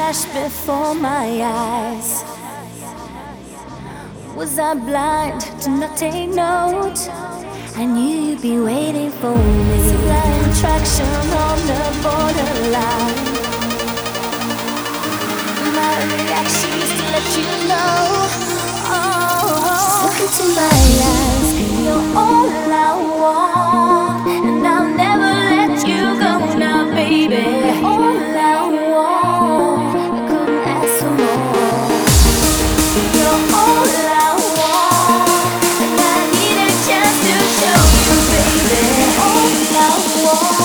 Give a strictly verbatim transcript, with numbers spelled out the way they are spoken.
flashed before my eyes. Was I blind to not take note? I knew you'd be waiting for me. Supply attraction on the borderline. My reaction is to let you know. Oh, just look into my eyes. You're all I want, and I'll never let you go now, baby. All I want, I couldn't ask for more. You're all I want, and I need a chance to show you, baby. All I want.